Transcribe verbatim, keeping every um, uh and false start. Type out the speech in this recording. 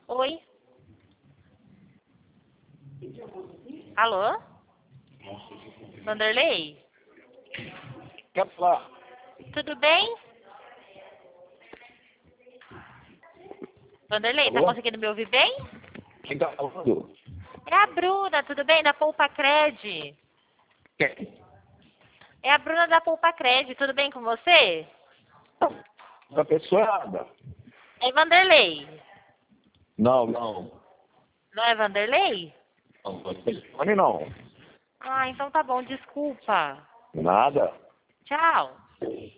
Oi? Alô? Vanderlei? Quer falar? Tudo bem? Vanderlei, tá Alô? conseguindo me ouvir bem? Quem tá falando? É a Bruna, tudo bem? Da Poupa Cred. Quem? É a Bruna da Poupa Cred, tudo bem com você? Da pessoa errada. É Vanderlei. Não, não. Não é Vanderlei? Não, não é telefone não. Ah, então tá bom, desculpa. Nada. Tchau.